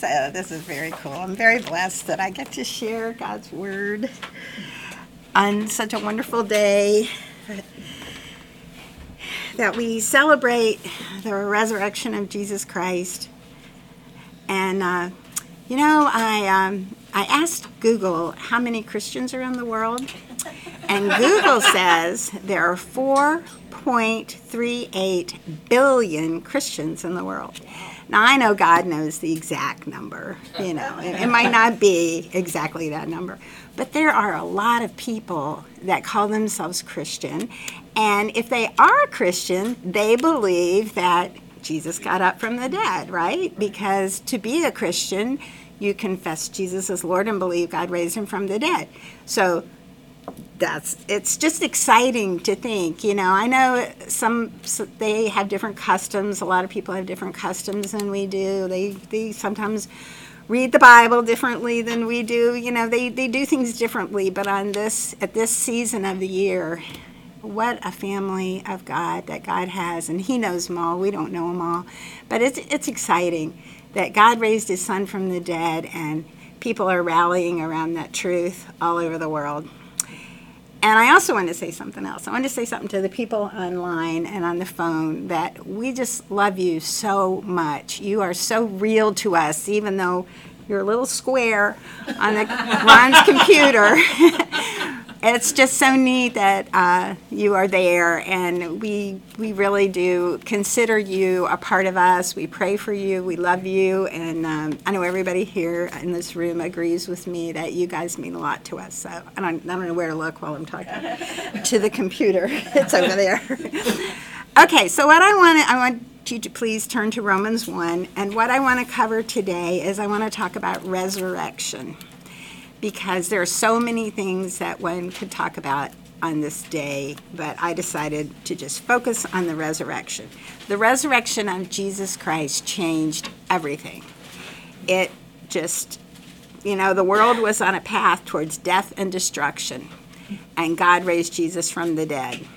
So this is very cool. I'm very blessed that I get to share God's Word on such a wonderful day that we celebrate the resurrection of Jesus Christ. And, I asked Google how many Christians are in the world, and Google says there are 4.38 billion Christians in the world. Now, I know God knows the exact number, it might not be exactly that number, but there are a lot of people that call themselves Christian, and if they are Christian, they believe that Jesus got up from the dead, right? Because to be a Christian, you confess Jesus as Lord and believe God raised him from the dead. So it's just exciting to think, I know they have different customs. A lot of people have different customs than we do. They sometimes read the Bible differently than we do. They do things differently. But at this season of the year, what a family of God that God has, and he knows them all. We don't know them all. But it's exciting that God raised his son from the dead, and people are rallying around that truth all over the world. And I also want to say something else. I want to say something to the people online and on the phone that we just love you so much. You are so real to us, even though you're a little square on Ron's computer. It's just so neat that you are there, and we really do consider you a part of us. We pray for you. We love you, and I know everybody here in this room agrees with me that you guys mean a lot to us. So I don't know where to look while I'm talking to the computer. It's over there. Okay, so what I want you to please turn to Romans 1, and what I want to cover today is I want to talk about resurrection, because there are so many things that one could talk about on this day, but I decided to just focus on the resurrection. The resurrection of Jesus Christ changed everything. It just, the world was on a path towards death and destruction, and God raised Jesus from the dead.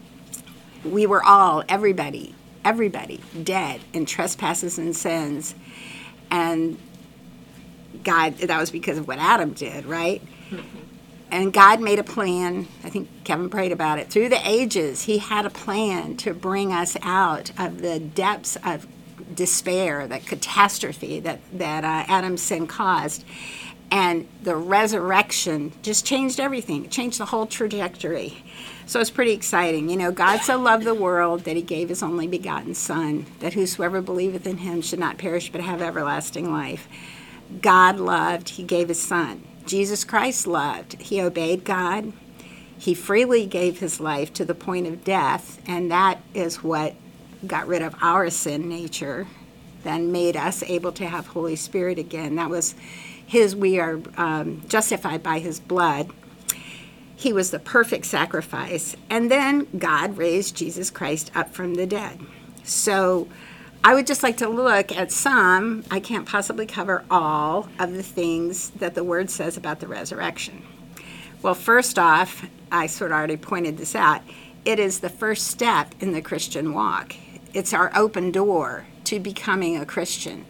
We were all, everybody, dead in trespasses and sins, and God, that was because of what Adam did, right? And God made a plan. I think Kevin prayed about it. Through the ages, he had a plan to bring us out of the depths of despair, the catastrophe that Adam's sin caused. And the resurrection just changed everything. It changed the whole trajectory. So it's pretty exciting. God so loved the world that he gave his only begotten Son, that whosoever believeth in him should not perish but have everlasting life. God loved, he gave his son. Jesus Christ loved, he obeyed God. He freely gave his life to the point of death, and that is what got rid of our sin nature, then made us able to have Holy Spirit again. That was we are justified by his blood. He was the perfect sacrifice. And then God raised Jesus Christ up from the dead. So I would just like to look at some. I can't possibly cover all of the things that the Word says about the resurrection. Well, first off, I sort of already pointed this out. It is the first step in the Christian walk. It's our open door to becoming a Christian.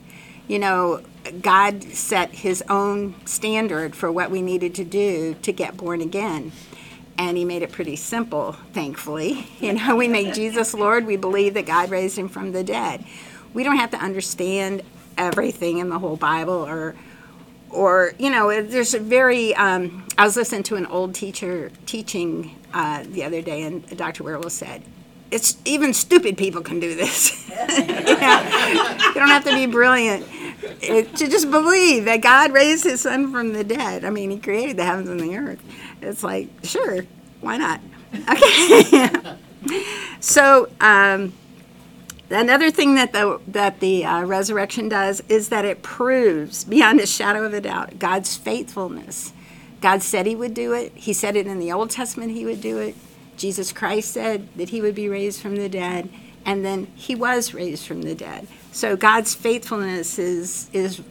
God set his own standard for what we needed to do to get born again. And he made it pretty simple, thankfully. We made Jesus Lord. We believe that God raised him from the dead. We don't have to understand everything in the whole Bible or there's a very, I was listening to an old teacher teaching the other day, and Dr. Werwell said, it's even stupid people can do this. You don't have to be brilliant to just believe that God raised his son from the dead. I mean, he created the heavens and the earth. It's like, sure, why not? Okay. So another thing that the resurrection does is that it proves beyond a shadow of a doubt God's faithfulness. God said he would do it. He said it in the Old Testament he would do it. Jesus Christ said that he would be raised from the dead, and then he was raised from the dead. So God's faithfulness is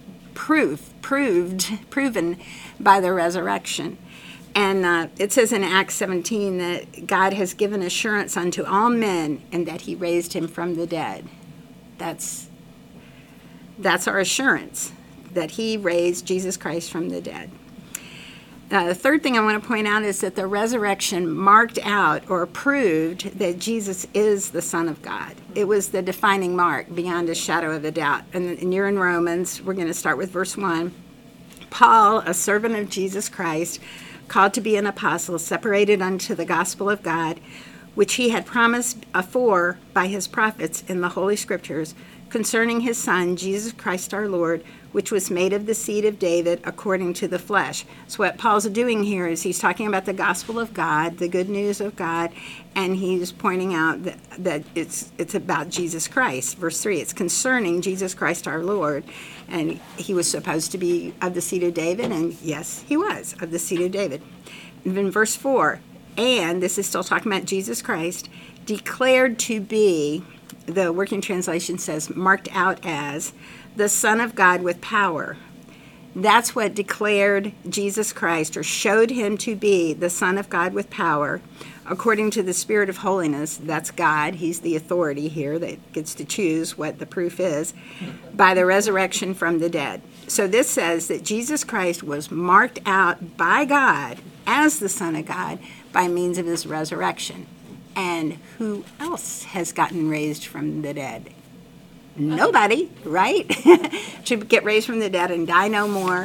proven by the resurrection. And it says in Acts 17 that God has given assurance unto all men and that he raised him from the dead. That's our assurance. that he raised Jesus Christ from the dead. The third thing I want to point out is that the resurrection marked out or proved that Jesus is the Son of God. It was the defining mark beyond a shadow of a doubt. And you're in Romans. We're going to start with verse 1. Paul, a servant of Jesus Christ, called to be an apostle, separated unto the gospel of God, which he had promised afore by his prophets in the Holy Scriptures, concerning his Son, Jesus Christ our Lord, which was made of the seed of David according to the flesh. So what Paul's doing here is he's talking about the gospel of God, the good news of God, and he's pointing out that it's about Jesus Christ. Verse 3, it's concerning Jesus Christ our Lord. And he was supposed to be of the seed of David, and yes, he was of the seed of David. And then verse 4, and this is still talking about Jesus Christ, declared to be, the Working Translation says, marked out as the Son of God with power. That's what declared Jesus Christ, or showed him to be the Son of God with power, according to the Spirit of holiness. That's God. He's the authority here that gets to choose what the proof is, by the resurrection from the dead. So this says that Jesus Christ was marked out by God as the Son of God by means of his resurrection. And who else has gotten raised from the dead? Nobody, right? To get raised from the dead and die no more.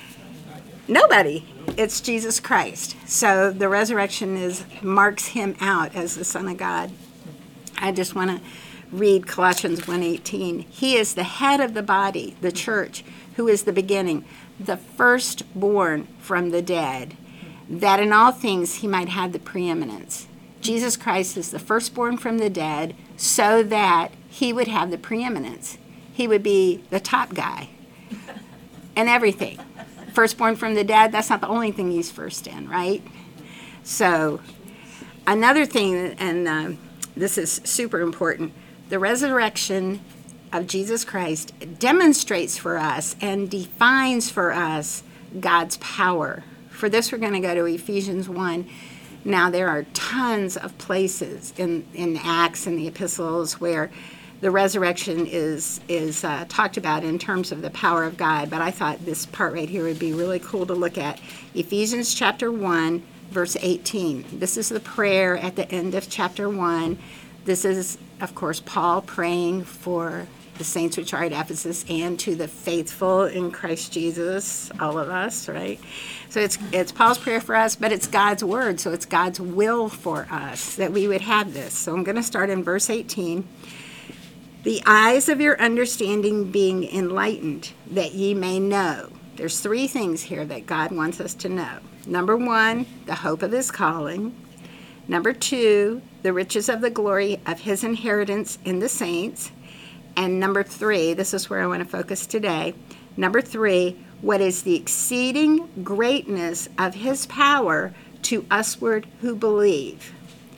Nobody. It's Jesus Christ. So the resurrection marks him out as the Son of God. I just want to read Colossians 1:18. He is the head of the body, the church, who is the beginning, the firstborn from the dead, that in all things he might have the preeminence. Jesus Christ is the firstborn from the dead so that he would have the preeminence. He would be the top guy in everything. Firstborn from the dead, that's not the only thing he's first in, right? So another thing, and this is super important, the resurrection of Jesus Christ demonstrates for us and defines for us God's power. For this, we're going to go to Ephesians 1. Now, there are tons of places in Acts and the epistles where the resurrection is talked about in terms of the power of God, but I thought this part right here would be really cool to look at. Ephesians chapter 1, verse 18. This is the prayer at the end of chapter 1. This is, of course, Paul praying for the saints which are at Ephesus and to the faithful in Christ Jesus, all of us, right? So it's Paul's prayer for us, but it's God's word, so it's God's will for us that we would have this. So I'm going to start in verse 18. The eyes of your understanding being enlightened, that ye may know. There's three things here that God wants us to know. Number one, the hope of his calling. Number two, the riches of the glory of his inheritance in the saints. And number three, this is where I want to focus today. Number three, what is the exceeding greatness of his power to usward who believe?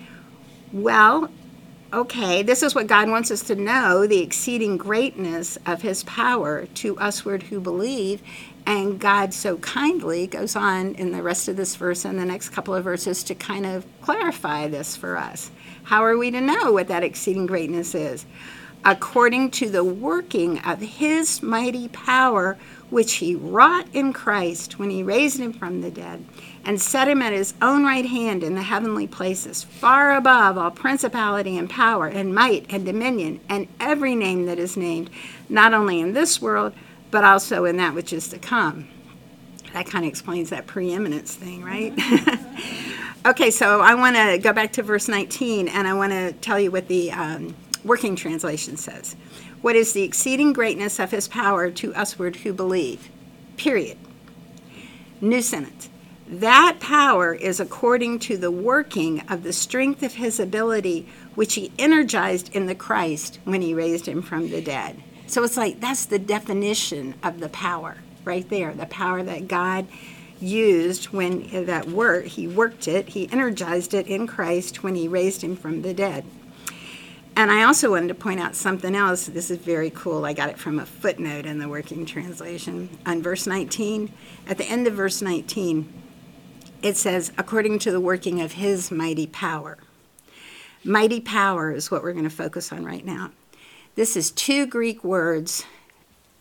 Well, okay, this is what God wants us to know, the exceeding greatness of his power to usward who believe. And God so kindly goes on in the rest of this verse and the next couple of verses to kind of clarify this for us. How are we to know what that exceeding greatness is? According to the working of his mighty power, which he wrought in Christ when he raised him from the dead and set him at his own right hand in the heavenly places, far above all principality and power and might and dominion and every name that is named, not only in this world, but also in that which is to come. That kind of explains that preeminence thing, right? Okay, so I want to go back to verse 19, and I want to tell you what the Working Translation says. What is the exceeding greatness of his power to usward who believe? Period. New sentence. That power is according to the working of the strength of his ability, which he energized in the Christ when he raised him from the dead. So it's like that's the definition of the power right there, the power that God used when that work, he worked it, he energized it in Christ when he raised him from the dead. And I also wanted to point out something else. This is very cool. I got it from a footnote in the Working Translation. On verse 19, at the end of verse 19, it says, according to the working of his mighty power. Mighty power is what we're going to focus on right now. This is two Greek words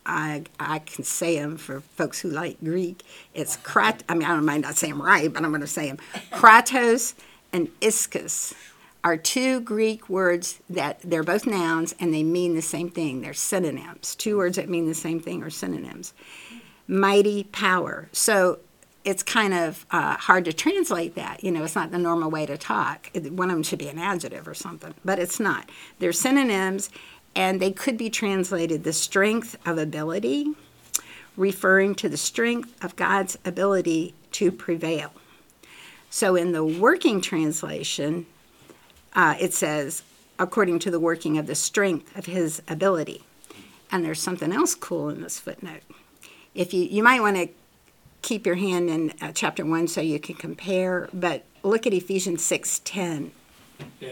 I can say them for folks who like Greek. It's I don't mind not saying them right, but I'm going to say them. Kratos and ischus are two Greek words that they're both nouns and they mean the same thing. They're synonyms. Two words that mean the same thing are synonyms. Mighty power. So it's kind of hard to translate that. It's not the normal way to talk. One of them should be an adjective or something, but it's not. They're synonyms, and they could be translated the strength of ability, referring to the strength of God's ability to prevail. So in the working translation, it says, according to the working of the strength of his ability. And there's something else cool in this footnote. If you might want to keep your hand in chapter 1 so you can compare, but look at Ephesians 6:10. Yeah.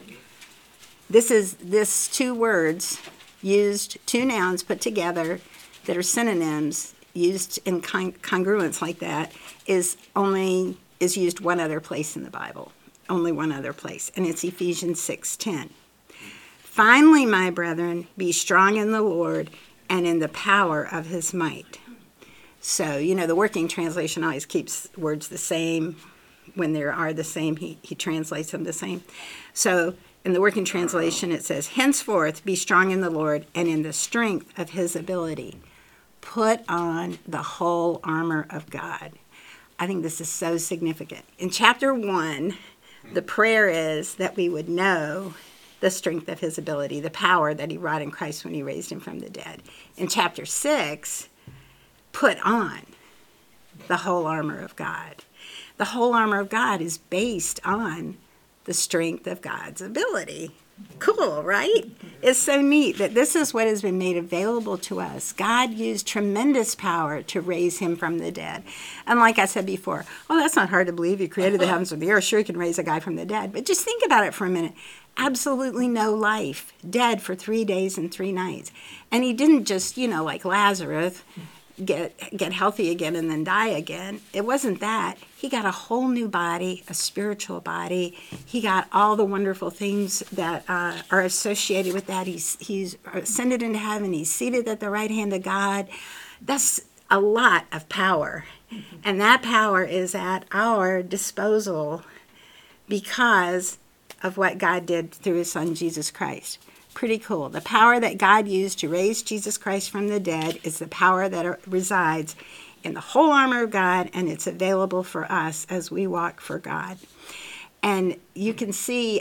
This two words used, two nouns put together that are synonyms used in congruence like that is used one other place in the Bible. Only one other place, and it's Ephesians 6:10. Finally, my brethren, be strong in the Lord and in the power of his might. So, the working translation always keeps words the same. When there are the same, he translates them the same. So, in the working translation, it says, henceforth be strong in the Lord and in the strength of his ability. Put on the whole armor of God. I think this is so significant. In chapter 1, the prayer is that we would know the strength of his ability, the power that he wrought in Christ when he raised him from the dead. In chapter 6, put on the whole armor of God. The whole armor of God is based on the strength of God's ability. Cool, right? It's so neat that this is what has been made available to us. God used tremendous power to raise him from the dead. And like I said before, that's not hard to believe. He created the heavens and the earth. Sure, he can raise a guy from the dead. But just think about it for a minute. Absolutely no life, dead for 3 days and 3 nights. And he didn't just, like Lazarus, get healthy again and then die again. It wasn't that. He got a whole new body, a spiritual body. He got all the wonderful things that are associated with that. He's ascended into heaven. He's seated at the right hand of God. That's a lot of power. And that power is at our disposal because of what God did through his son, Jesus Christ. Pretty cool. The power that God used to raise Jesus Christ from the dead is the power that resides in the whole armor of God, and it's available for us as we walk for God. And you can see,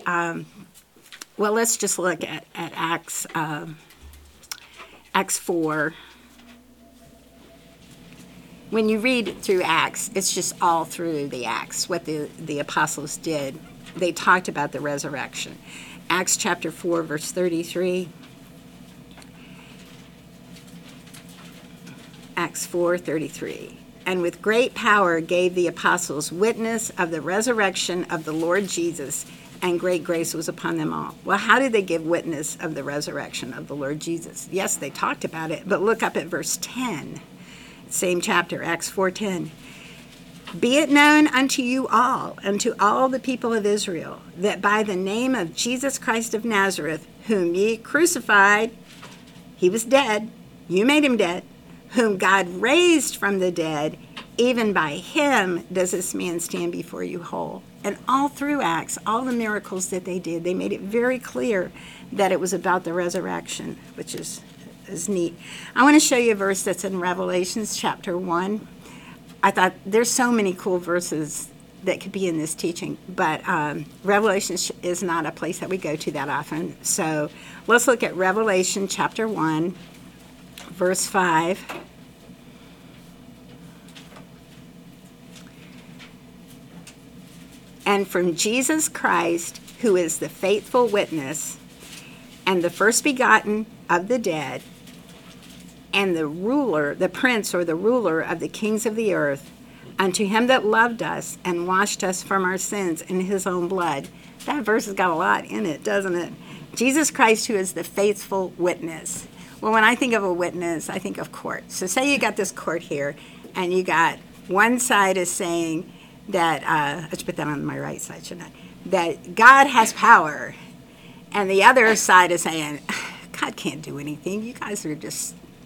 let's just look at Acts 4. When you read through Acts, it's just all through the Acts, what the apostles did. They talked about the resurrection. Acts chapter 4, verse 33. Acts 4:33. And with great power gave the apostles witness of the resurrection of the Lord Jesus, and great grace was upon them all. Well, how did they give witness of the resurrection of the Lord Jesus? Yes, they talked about it, but look up at verse 10. Same chapter, Acts 4:10. Be it known unto you all, and to all the people of Israel, that by the name of Jesus Christ of Nazareth, whom ye crucified, he was dead, you made him dead, whom God raised from the dead, even by him does this man stand before you whole. And all through Acts, all the miracles that they did, they made it very clear that it was about the resurrection, which is neat. I want to show you a verse that's in Revelations chapter 1. I thought there's so many cool verses that could be in this teaching, but Revelation is not a place that we go to that often. So let's look at Revelation chapter 1, verse 5. And from Jesus Christ, who is the faithful witness, and the first begotten of the dead, and the ruler, the prince or the ruler of the kings of the earth, unto him that loved us and washed us from our sins in his own blood. That verse has got a lot in it, doesn't it? Jesus Christ, who is the faithful witness. Well, when I think of a witness, I think of court. So say you got this court here, and you got one side is saying that, let's put that on my right side, shouldn't I? That God has power. And the other side is saying, God can't do anything. You guys are just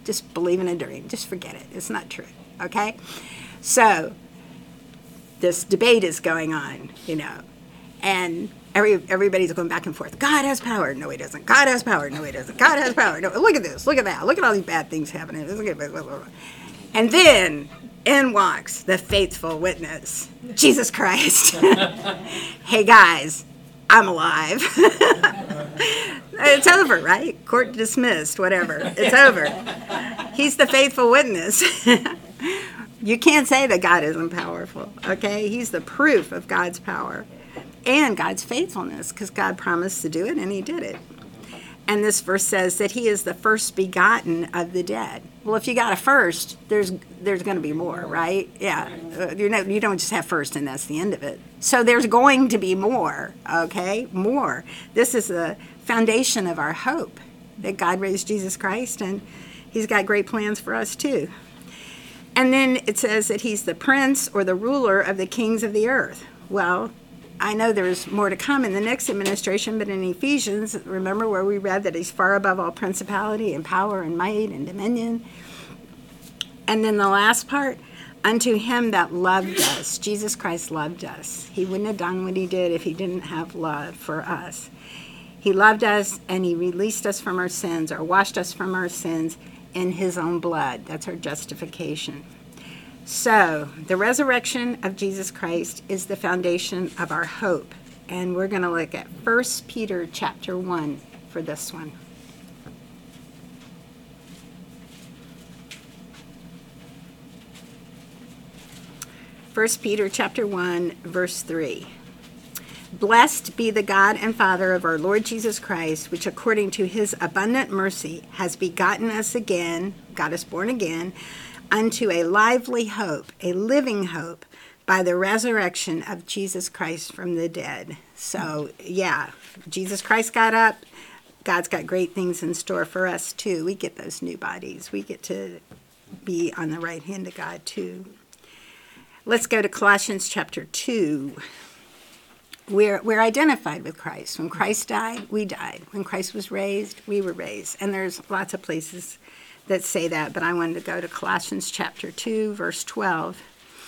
Just believe in a dream. Just forget it. It's not true. Okay? So this debate is going on, and everybody's going back and forth. God has power. No, he doesn't. God has power. No, he doesn't. God has power. No, look at this. Look at that. Look at all these bad things happening. And then in walks the faithful witness, Jesus Christ. Hey, guys, I'm alive. It's over, right? Court dismissed, whatever. It's over. He's the faithful witness. You can't say that God isn't powerful, okay? He's the proof of God's power and God's faithfulness, because God promised to do it, and he did it. And this verse says that he is the first begotten of the dead. Well, if you got a first, there's going to be more, right? Yeah. You don't just have first and that's the end of it. So there's going to be more, okay? More. This is the foundation of our hope, that God raised Jesus Christ, and he's got great plans for us too. And then it says that he's the prince or the ruler of the kings of the earth. Well, I know there's more to come in the next administration, but in Ephesians, remember where we read that he's far above all principality and power and might and dominion. And then the last part, unto him that loved us. Jesus Christ loved us. He wouldn't have done what he did if he didn't have love for us. He loved us, and he released us from our sins, or washed us from our sins in his own blood. That's our justification. So the resurrection of Jesus Christ is the foundation of our hope. And we're going to look at 1 Peter chapter 1 for this one. First Peter chapter 1, verse 3. Blessed be the God and Father of our Lord Jesus Christ, which according to his abundant mercy has begotten us again, got us born again, unto a lively hope, a living hope, by the resurrection of Jesus Christ from the dead. So, yeah, Jesus Christ got up. God's got great things in store for us, too. We get those new bodies. We get to be on the right hand of God, too. Let's go to Colossians chapter 2. We're identified with Christ. When Christ died, we died. When Christ was raised, we were raised. And there's lots of places that say that, but I wanted to go to Colossians chapter 2, verse 12.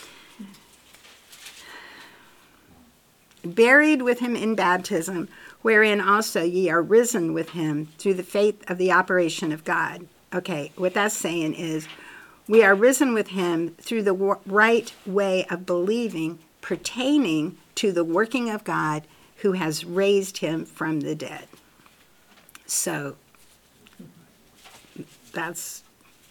Buried with him in baptism, wherein also ye are risen with him through the faith of the operation of God. Okay, what that's saying is we are risen with him through the right way of believing pertaining to the working of God who has raised him from the dead. So that's,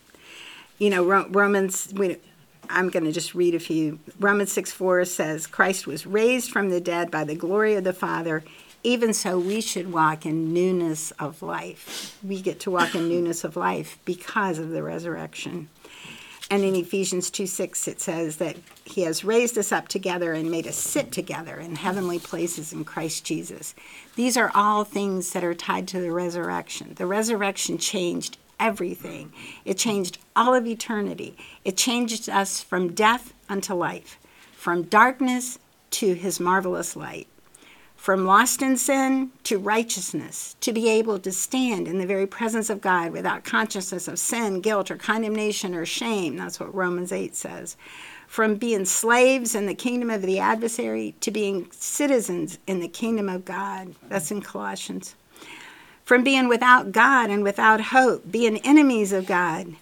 Romans, I'm going to just read a few. Romans 6:4 says, Christ was raised from the dead by the glory of the Father. Even so, we should walk in newness of life. We get to walk in newness of life because of the resurrection. And in Ephesians 2:6, it says that he has raised us up together and made us sit together in heavenly places in Christ Jesus. These are all things that are tied to the resurrection. The resurrection changed everything. It changed all of eternity. It changed us from death unto life, from darkness to his marvelous light, from lost in sin to righteousness, to be able to stand in the very presence of God without consciousness of sin, guilt, or condemnation, or shame. That's what Romans 8 says. From being slaves in the kingdom of the adversary to being citizens in the kingdom of God. That's in Colossians. From being without God and without hope, being enemies of God,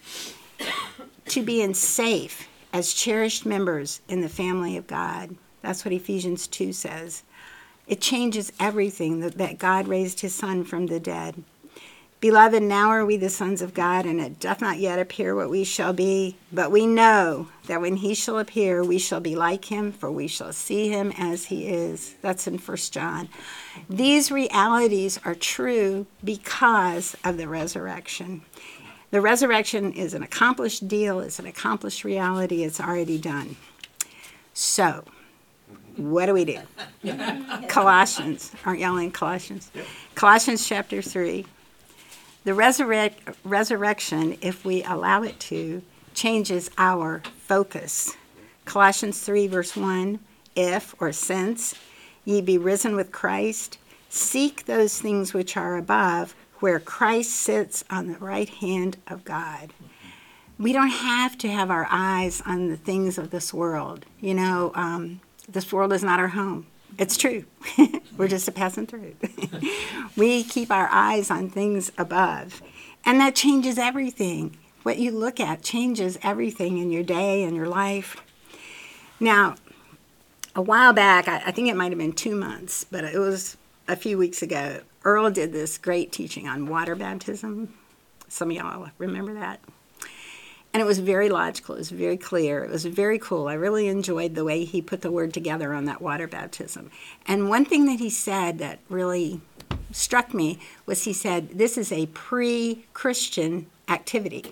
to being safe as cherished members in the family of God. That's what Ephesians 2 says. It changes everything that God raised his Son from the dead. Beloved, now are we the sons of God, and it doth not yet appear what we shall be. But we know that when he shall appear, we shall be like him, for we shall see him as he is. That's in 1 John. These realities are true because of the resurrection. The resurrection is an accomplished deal. It's an accomplished reality. It's already done. So, what do we do? Colossians. Aren't y'all in Colossians? Yep. Colossians chapter 3. The resurrection, if we allow it to, changes our focus. Colossians 3, verse 1, if, or since, ye be risen with Christ, seek those things which are above, where Christ sits on the right hand of God. we don't have to have our eyes on the things of this world. This world is not our home. It's true. We're just passing through. We keep our eyes on things above. And that changes everything. What you look at changes everything in your day and your life. Now, a while back, I think it might have been 2 months, but it was a few weeks ago, Earl did this great teaching on water baptism. Some of y'all remember that? And it was very logical. It was very clear. It was very cool. I really enjoyed the way he put the word together on that water baptism. And one thing that he said that really struck me was he said, this is a pre-Christian activity.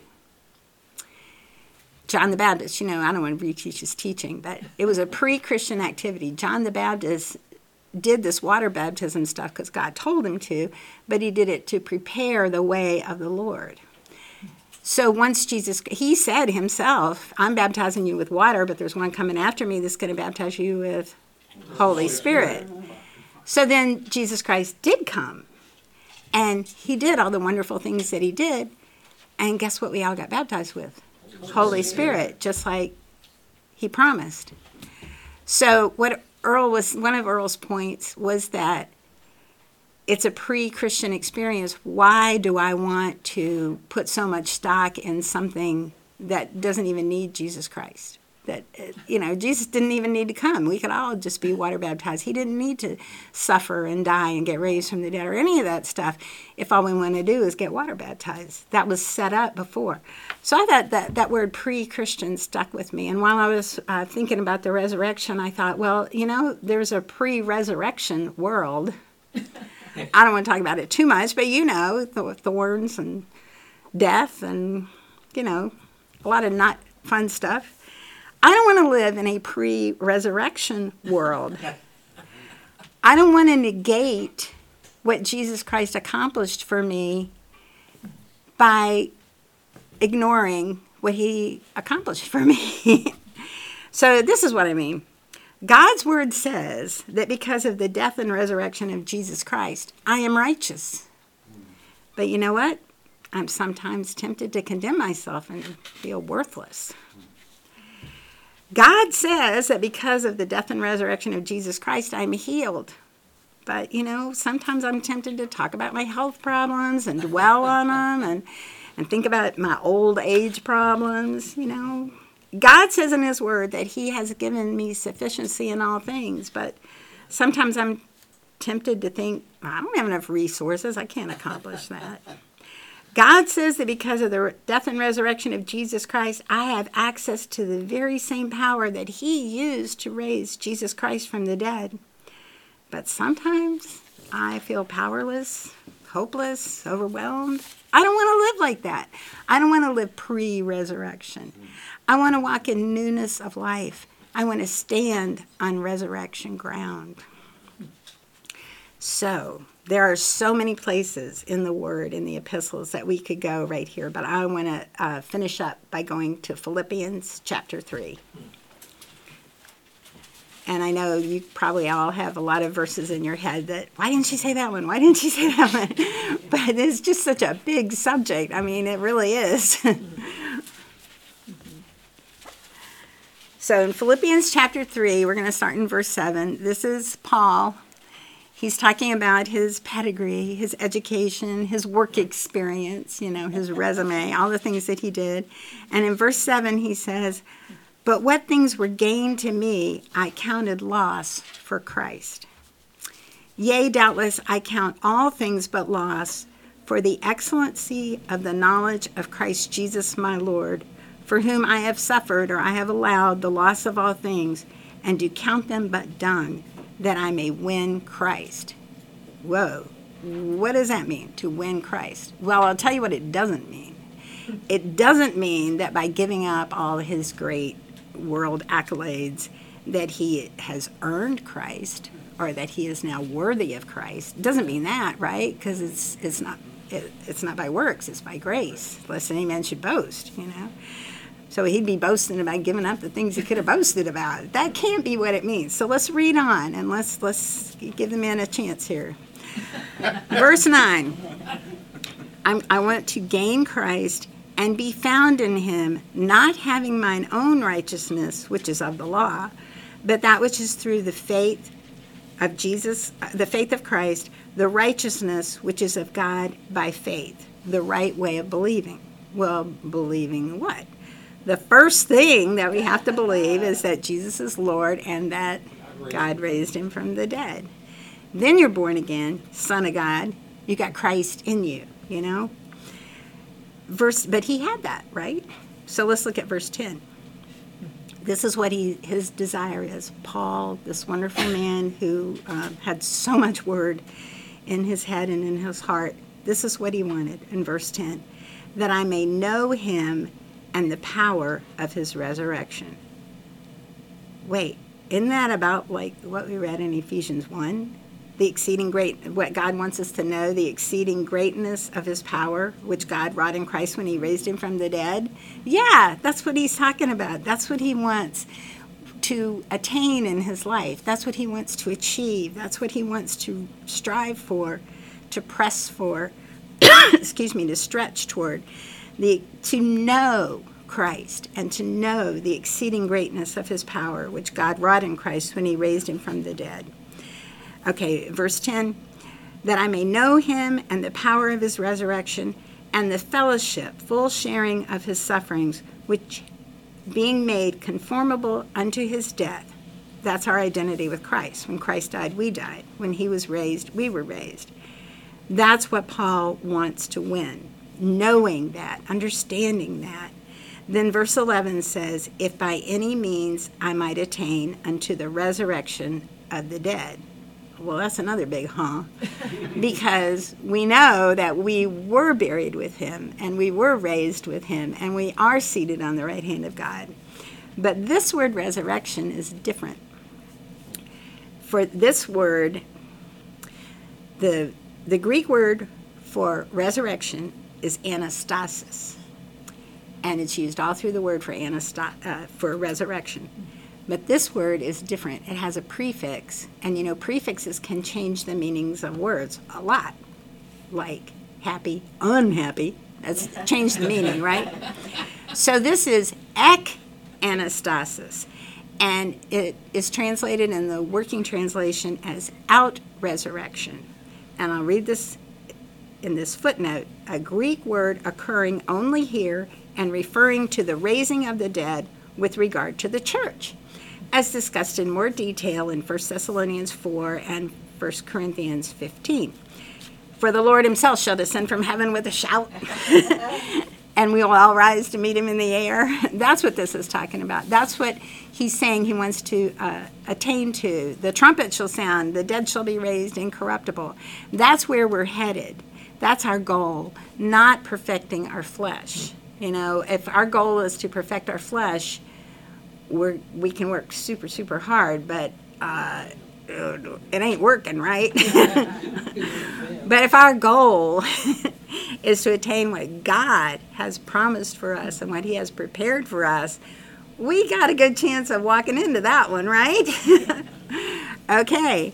John the Baptist, I don't want to reteach his teaching, but it was a pre-Christian activity. John the Baptist did this water baptism stuff because God told him to, but he did it to prepare the way of the Lord. So once he said himself, I'm baptizing you with water, but there's one coming after me that's going to baptize you with Holy Spirit. So then Jesus Christ did come, and he did all the wonderful things that he did, and guess what we all got baptized with? Holy Spirit, just like he promised. So one of Earl's points was that it's a pre-Christian experience. Why do I want to put so much stock in something that doesn't even need Jesus Christ? That, Jesus didn't even need to come. We could all just be water baptized. He didn't need to suffer and die and get raised from the dead or any of that stuff if all we want to do is get water baptized. That was set up before. So I thought that word pre-Christian stuck with me. And while I was thinking about the resurrection, I thought, well, there's a pre-resurrection world. I don't want to talk about it too much, but thorns and death and, a lot of not fun stuff. I don't want to live in a pre-resurrection world. I don't want to negate what Jesus Christ accomplished for me by ignoring what he accomplished for me. So this is what I mean. God's word says that because of the death and resurrection of Jesus Christ, I am righteous. But you know what? I'm sometimes tempted to condemn myself and feel worthless. God says that because of the death and resurrection of Jesus Christ, I'm healed. But, sometimes I'm tempted to talk about my health problems and dwell on them and think about my old age problems, God says in his word that he has given me sufficiency in all things, but sometimes I'm tempted to think, I don't have enough resources. I can't accomplish that. God says that because of the death and resurrection of Jesus Christ, I have access to the very same power that he used to raise Jesus Christ from the dead. But sometimes I feel powerless, hopeless, overwhelmed. I don't want to live like that. I don't want to live pre-resurrection. I want to walk in newness of life. I want to stand on resurrection ground. So there are so many places in the Word, in the epistles, that we could go right here. But I want to finish up by going to Philippians chapter 3. And I know you probably all have a lot of verses in your head that, why didn't you say that one? Why didn't you say that one? But it's just such a big subject. I mean, it really is. So in Philippians chapter 3, we're going to start in verse 7. This is Paul. He's talking about his pedigree, his education, his work experience, his resume, all the things that he did. And in verse 7, he says, "But what things were gained to me, I counted loss for Christ. Yea, doubtless, I count all things but loss for the excellency of the knowledge of Christ Jesus my Lord, for whom I have suffered, or I have allowed, the loss of all things, and do count them but dung, that I may win Christ." Whoa, what does that mean, to win Christ? Well, I'll tell you what it doesn't mean. It doesn't mean that by giving up all his great world accolades that he has earned Christ or that he is now worthy of Christ. It doesn't mean that, right? Because it's not by works, it's by grace. Lest any man should boast, So he'd be boasting about giving up the things he could have boasted about. That can't be what it means. So let's read on and let's give the man a chance here. Verse 9. I want to gain Christ and be found in him, not having mine own righteousness, which is of the law, but that which is through the faith of Jesus, the faith of Christ, the righteousness which is of God by faith, the right way of believing. Well, believing what? The first thing that we have to believe is that Jesus is Lord and that God raised him from the dead. Then you're born again, son of God. You got Christ in you, you know. But he had that, right? So let's look at verse 10. This is what his desire is. Paul, this wonderful man who had so much word in his head and in his heart, this is what he wanted in verse 10, that I may know him and the power of his resurrection. Wait, isn't that about like what we read in Ephesians 1? The exceeding great, what God wants us to know, the exceeding greatness of his power, which God wrought in Christ when he raised him from the dead. Yeah, that's what he's talking about. That's what he wants to attain in his life. That's what he wants to achieve. That's what he wants to strive for, to press for, to stretch toward. To know Christ and to know the exceeding greatness of his power, which God wrought in Christ when he raised him from the dead. Okay, verse 10, that I may know him and the power of his resurrection and the fellowship, full sharing of his sufferings, which being made conformable unto his death. That's our identity with Christ. When Christ died, we died. When he was raised, we were raised. That's what Paul wants to win, knowing that, understanding that. Then verse 11 says, if by any means I might attain unto the resurrection of the dead. Well, that's another big because we know that we were buried with him and we were raised with him and we are seated on the right hand of God. But this word resurrection is different. For this word, the Greek word for resurrection is anastasis, and it's used all through the word for resurrection. But this word is different. It has a prefix, and you know, prefixes can change the meanings of words a lot, like happy, unhappy. That's changed the meaning, right? So this is ek anastasis, and it is translated in the working translation as out resurrection. And I'll read this in this footnote, a Greek word occurring only here and referring to the raising of the dead with regard to the church, as discussed in more detail in 1 Thessalonians 4 and 1 Corinthians 15. For the Lord himself shall descend from heaven with a shout, and we will all rise to meet him in the air. That's what this is talking about. That's what he's saying he wants to attain to. The trumpet shall sound, the dead shall be raised incorruptible. That's where we're headed. That's our goal, not perfecting our flesh. You know, if our goal is to perfect our flesh, we can work super, super hard, but it ain't working, right? But if our goal is to attain what God has promised for us and what he has prepared for us, we got a good chance of walking into that one, right? Okay.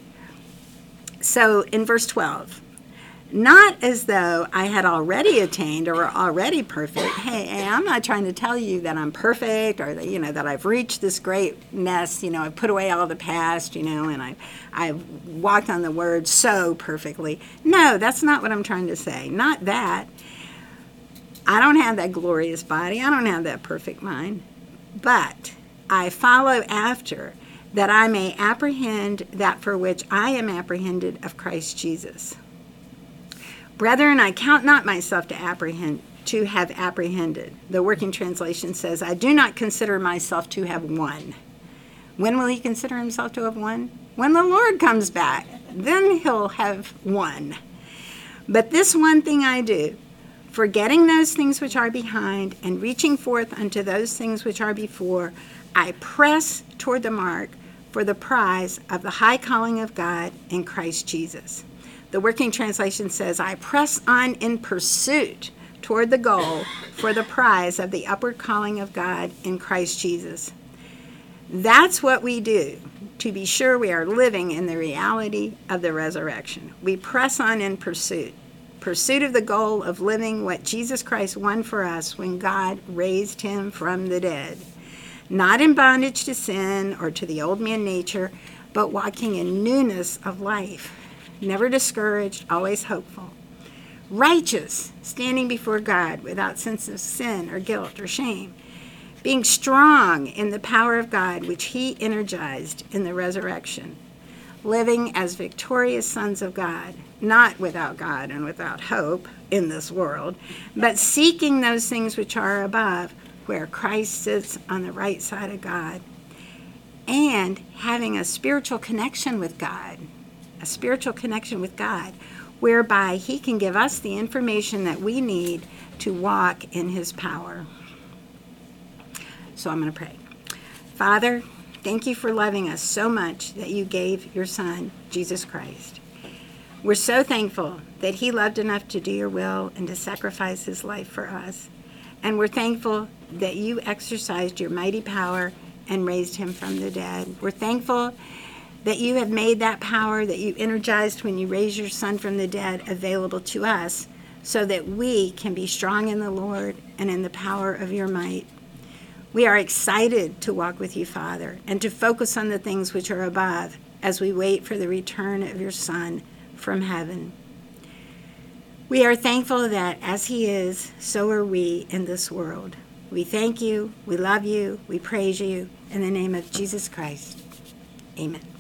So in verse 12, not as though I had already attained or were already perfect. Hey, I'm not trying to tell you that I'm perfect or that, that I've reached this greatness, I've put away all the past, and I've walked on the word so perfectly. No, that's not what I'm trying to say. Not that. I don't have that glorious body. I don't have that perfect mind. But I follow after that I may apprehend that for which I am apprehended of Christ Jesus. Brethren, I count not myself to have apprehended. The working translation says, I do not consider myself to have won. When will he consider himself to have won? When the Lord comes back. Then he'll have won. But this one thing I do, forgetting those things which are behind and reaching forth unto those things which are before, I press toward the mark for the prize of the high calling of God in Christ Jesus. The working translation says, I press on in pursuit toward the goal for the prize of the upward calling of God in Christ Jesus. That's what we do to be sure we are living in the reality of the resurrection. We press on in pursuit. pursuit of the goal of living what Jesus Christ won for us when God raised him from the dead. Not in bondage to sin or to the old man nature, but walking in newness of life. Never discouraged, always hopeful. Righteous, standing before God without sense of sin or guilt or shame. Being strong in the power of God, which he energized in the resurrection. Living as victorious sons of God, not without God and without hope in this world, but seeking those things which are above, where Christ sits on the right side of God, and having a spiritual connection with God, whereby he can give us the information that we need to walk in his power. So I'm going to pray. Father, thank you for loving us so much that you gave your Son, Jesus Christ. We're so thankful that he loved enough to do your will and to sacrifice his life for us. And we're thankful that you exercised your mighty power and raised him from the dead. We're thankful that you have made that power that you energized when you raised your Son from the dead available to us so that we can be strong in the Lord and in the power of your might. We are excited to walk with you, Father, and to focus on the things which are above as we wait for the return of your Son from heaven. We are thankful that as he is, so are we in this world. We thank you, we love you, we praise you. In the name of Jesus Christ, amen.